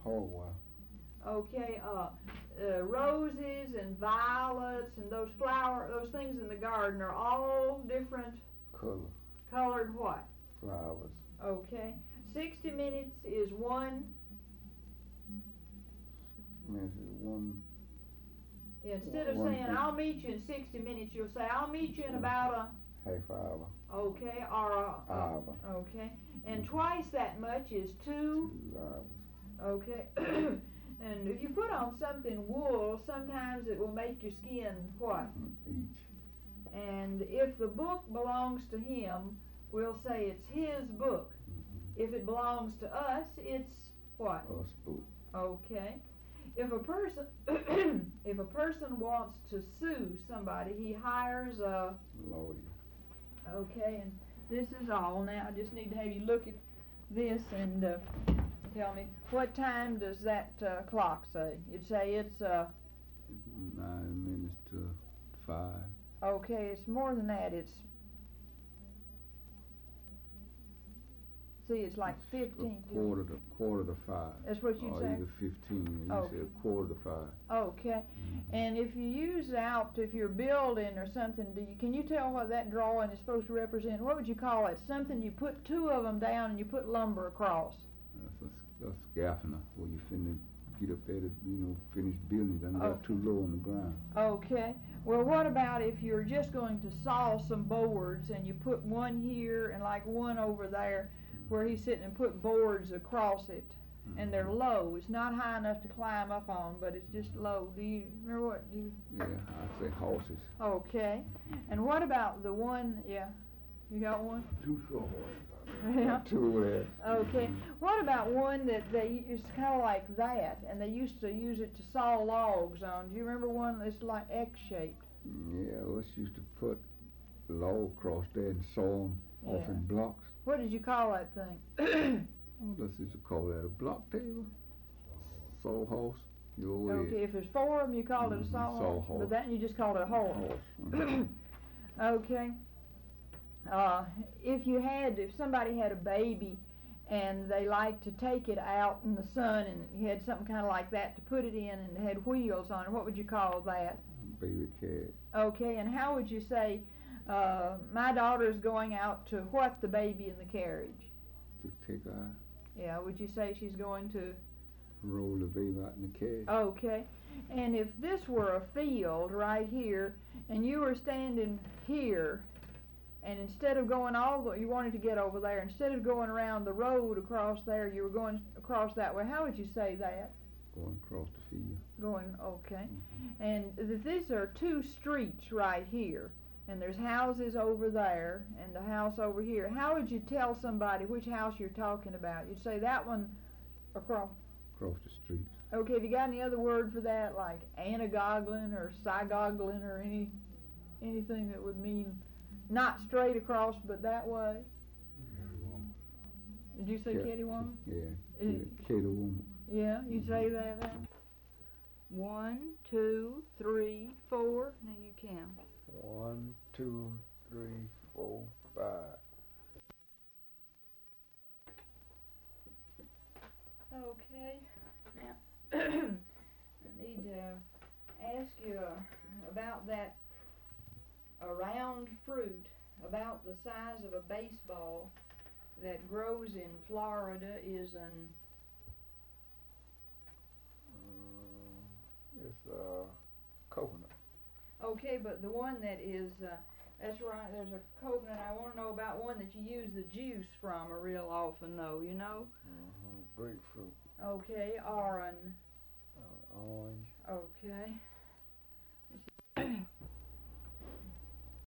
hardwire. Okay, roses and violets and those things in the garden are all different Color. colored what? Flowers. Okay. 60 minutes is one. Minutes is one. Instead of one saying minute. I'll meet you in 60 minutes, you'll say I'll meet you in about half hour. Okay, or hour. Okay. And twice that much is 2 hours. Okay. And if you put on something wool, sometimes it will make your skin what? Each. And if the book belongs to him, we'll say it's his book. If it belongs to us, it's what? Us book. Okay. If a person if a person wants to sue somebody, he hires a lawyer. Okay, and this is all now. I just need to have you look at this and tell me what time does that clock say? You'd say it's 9 minutes to 5. Okay, it's more than that. It's like 15. Quarter to 5. That's what you or say. Or either 15. You said quarter to 5. Okay, and if you use if you're building or something, can you tell what that drawing is supposed to represent? What would you call it? Something you put 2 of them down and you put lumber across. That's a scaffolding where you finna get up there to finish building. Then got too low on the ground. Okay. Well, what about if you're just going to saw some boards and you put one here and like one over there, where he's sitting and put boards across it, and they're low. It's not high enough to climb up on, but it's just low. Do you remember what you? Yeah, I'd say horses. Okay. And what about the one? Yeah, you got one. 2 short ones. Yeah. 2 there. Okay. What about one that it's kind of like that, and they used to use it to saw logs on? Do you remember one that's like X-shaped? Yeah, us used to put log across there and saw them off in blocks. What did you call that thing? What else did you call that? A block table? Saw horse? Okay, if there's 4 of them, you called it a saw horse. But that you just called it a horse. Okay. If somebody had a baby and they liked to take it out in the sun and you had something kind of like that to put it in and it had wheels on it, what would you call that? Baby carriage. Okay, and how would you say, my daughter's going out to what the baby in the carriage? To take her out. Yeah, would you say she's going to? Roll the baby out in the carriage. Okay, and if this were a field right here, and you were standing here, and instead of going you wanted to get over there, instead of going around the road across there, you were going across that way, how would you say that? Going across the field. Okay. And these are 2 streets right here, and there's houses over there and the house over here. How would you tell somebody which house you're talking about? You'd say that one across the street. Okay, have you got any other word for that, like anagoglin or sygoglin or anything that would mean not straight across but that way? Did you say cattywampus? Yeah, cattywampus. Yeah, you say that then? 1, 2, 3, 4. Now you count. 1, 2, 3, 4, 5. Okay. Now, I need to ask you about that round fruit, about the size of a baseball, that grows in Florida is an... It's coconut. Okay, but the one that is, that's right, there's a coconut. I want to know about one that you use the juice from real often, though, you know? Grapefruit. Okay, or an